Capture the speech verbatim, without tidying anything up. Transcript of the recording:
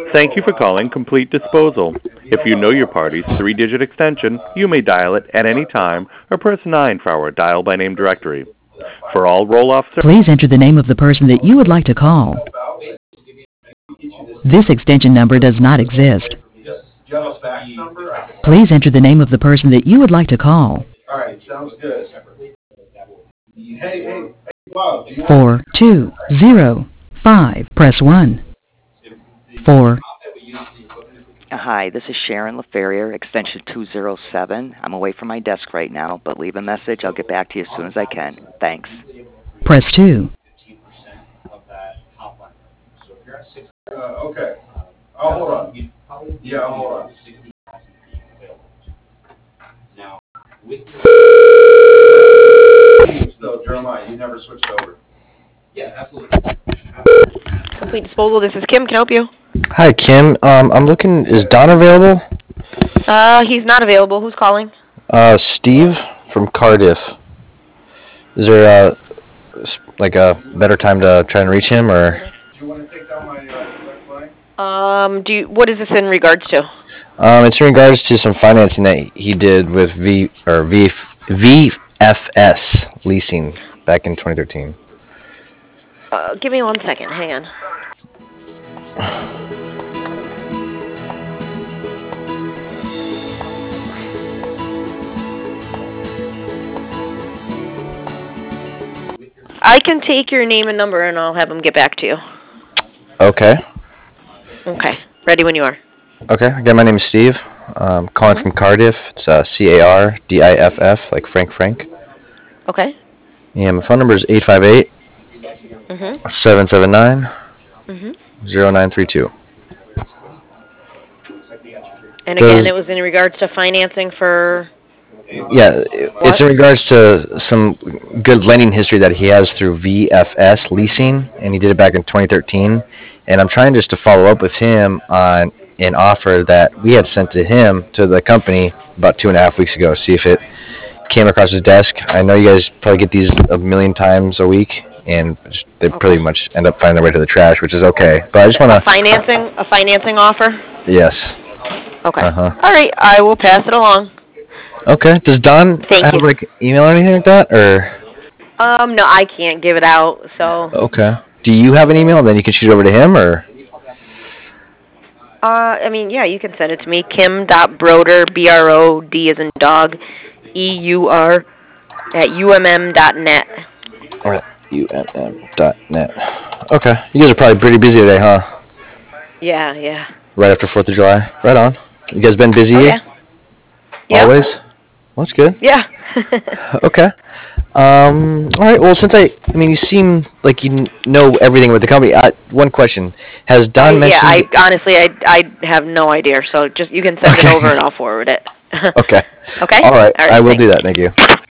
Thank you for calling Complete Disposal. If you know your party's three-digit extension, you may dial it at any time or press nine for our dial-by-name directory. For all roll-off services, please enter the name of the person that you would like to call. This extension number does not exist. Please enter the name of the person that you would like to call. All right, sounds good. Hey, hey, four two zero five. Press one. four. Hi, this is Sharon LaFerrier, extension two zero seven. I'm away from my desk right now, but leave a message. I'll get back to you as soon as I can. Thanks. Press two. Uh, okay. I'll hold on. Yeah, I'll hold on. So, Jeremiah, you never switched over. Yeah, absolutely. Complete Disposal, this is Kim. Can I help you? Hi, Kim. Um, I'm looking, is Don available? Uh, he's not available. Who's calling? Uh, Steve from Cardiff. Is there, uh, like a better time to try and reach him, or? Do you want to take down my uh, direct line? Um, do you, what is this in regards to? Um, it's in regards to some financing that he did with V, or V, V F S leasing back in twenty thirteen. Uh, give me one second. Hang on. I can take your name and number, and I'll have him get back to you. Okay. Okay. Ready when you are. Okay. Again, my name is Steve. I'm calling from Cardiff. It's uh, C A R D I F F, like Frank Frank. Okay. Yeah, my phone number is eight five eight, seven seven nine, zero nine three two. And again, it was in regards to financing for... Yeah, it's in regards to some good lending history that he has through V F S leasing, and he did it back in twenty thirteen. And I'm trying just to follow up with him on an offer that we had sent to him, to the company, about two and a half weeks ago, see if it came across his desk. I know you guys probably get these a million times a week, and just, they Okay. pretty much end up finding their way to the trash, which is okay. But I just want A to... financing, a financing offer? Yes. Okay. Uh-huh. All right, I will pass it along. Okay. Does Don Thank have, you. like, email or anything like that, or... Um, no, I can't give it out, so... Okay. Do you have an email? Then you can shoot it over to him, or... Uh, I mean, yeah, you can send it to me. Kim.broder, B R O D as in dog, E U R, at U M M dot net. Or at U M M dot net. Okay. You guys are probably pretty busy today, huh? Yeah, yeah. Right after fourth of July. Right on. You guys been busy? Oh, yeah. Yeah. Always? Well, that's good. Yeah. Okay. Um, all right. Well, since I, I mean, you seem like you kn- know everything with the company. I, one question: Has Don I, mentioned? yeah, I honestly, I, I have no idea. So just you can send Okay. it over and I'll forward it. Okay. Okay. All right. All right. I will thanks. do that. Thank you.